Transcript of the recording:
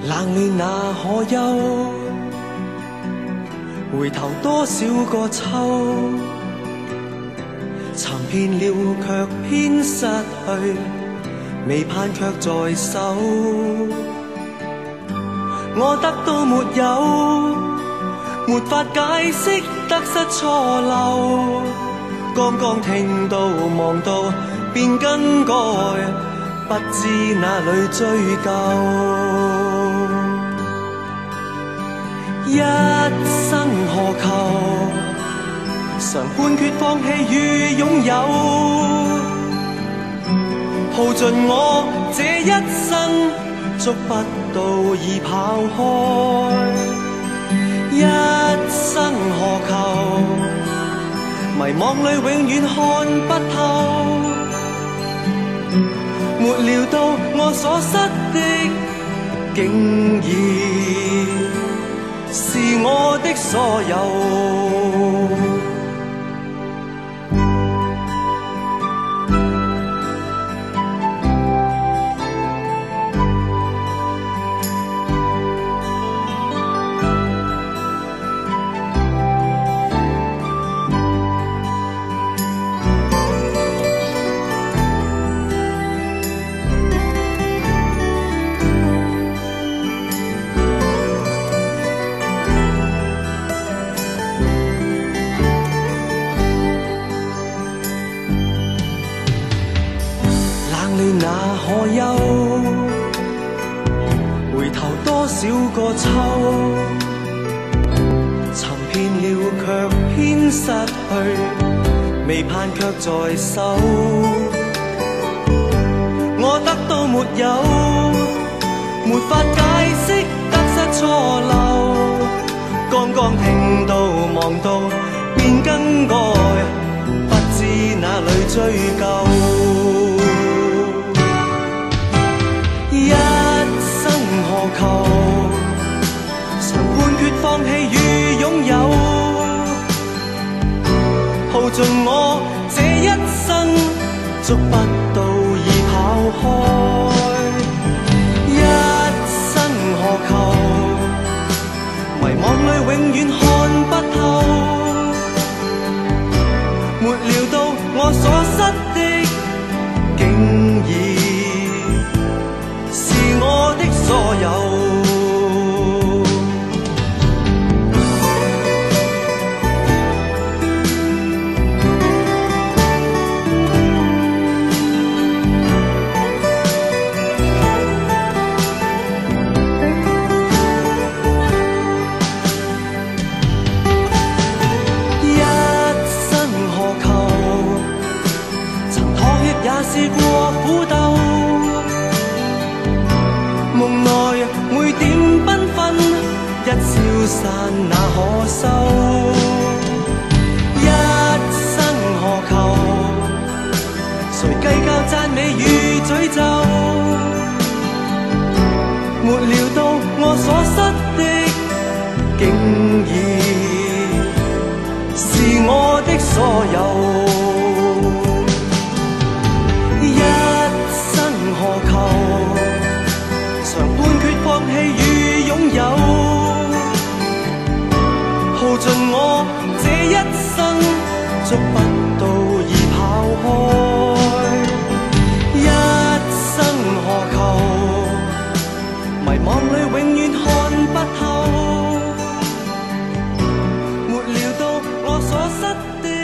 冷暖那可休？回頭多少個秋，尋遍了卻偏失去，未盼卻在手。我得到沒有，沒法解釋得失錯漏。剛剛聽到望到便更改，不知哪裏追究。一生何求？常判決放棄與擁有，耗盡我這一生，捉不到已跑開。一生何求？迷惘裏永遠看不透，沒料到我所失的，竟然是我的所有。那可休？回頭多少個秋，尋遍了卻偏失去，未盼卻在手。我得到沒有，沒法解釋得失錯漏。剛剛聽到望到便更改，不知哪裏追究。一生何求？常判決放棄與擁有，耗盡我這一生，捉不到已跑開。一生何求？迷惘裏永遠看不透，沒料到我所失的，竟然我的所有。一生何求？曾妥協也試過苦鬥，夢內每點繽紛，一消散那可收？一生何求？誰計較讚美與詛咒？沒料到我所失的，竟然是我的所有。一生何求？常判決放棄與擁有，耗盡我這一生，捉不到已跑開。一生何求？迷惘裏永遠看不透，沒料到我所失的。